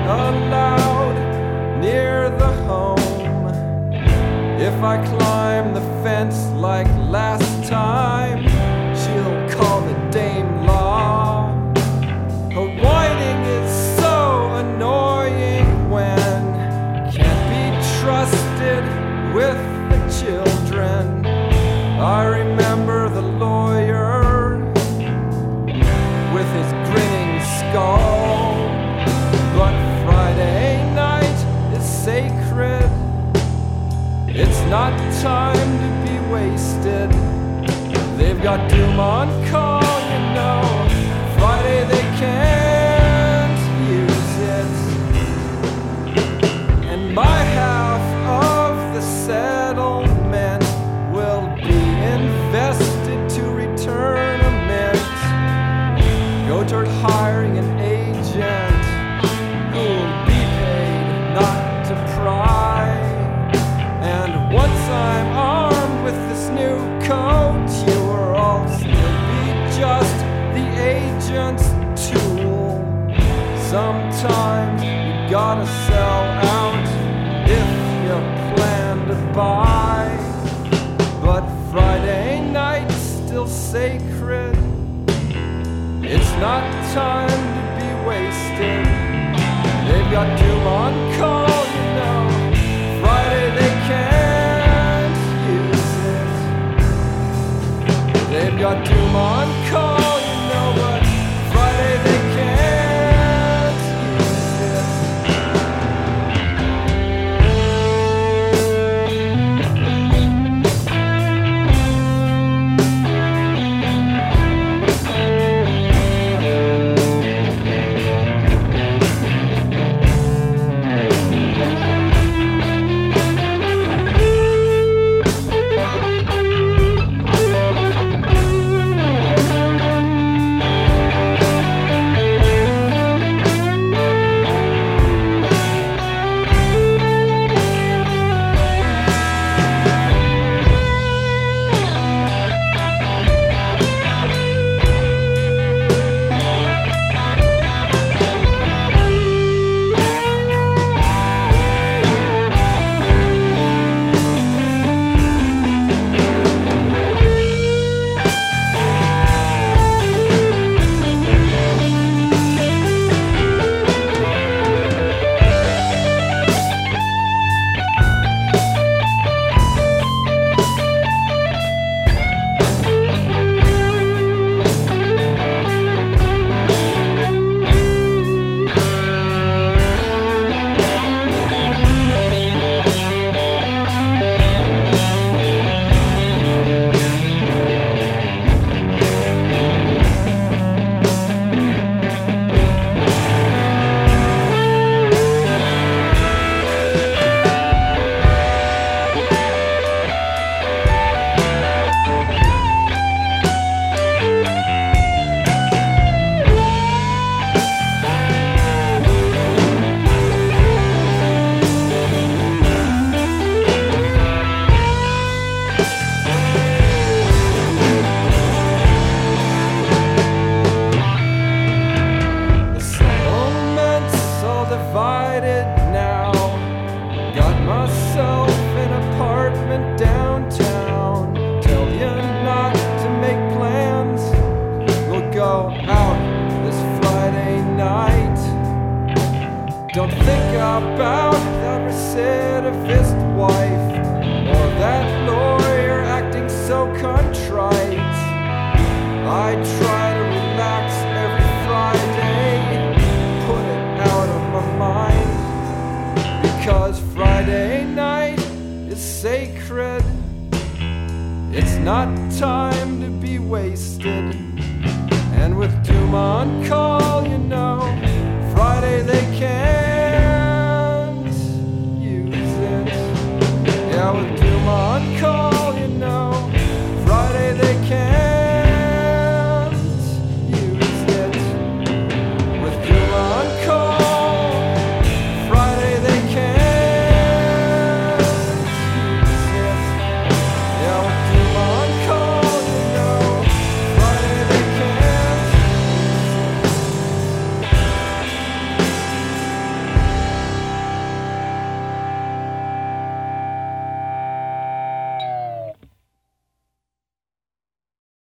allowed near the home. If I climb the fence like last time, she'll call the Dame Law. Her whining is so annoying when can't be trusted with the children. I remember the lawyer with his grinning skull. But Friday night is sacred. It's not time to be wasted. They've got doom on call, you know. Friday they can't use it. And my half of the settlement will be invested to return a mint. Go toward hiring an agent who'll be paid not to pry. And once I'm armed with this new coat, you will all still be just the agent's tool. Sometimes you gotta sell out if you plan to buy. But Friday night's still sacred. It's not time to be wasted. They've got doom on call, you know. Friday they can't use it. They've got doom on call, you know, but Friday they can't use it. Don't think about that recidivist wife or that lawyer acting so contrite. I try to relax every Friday, put it out of my mind, because Friday night is sacred. It's not time to be wasted. And with doom on call, you know, Friday they can't use it. Yeah, with doom on call.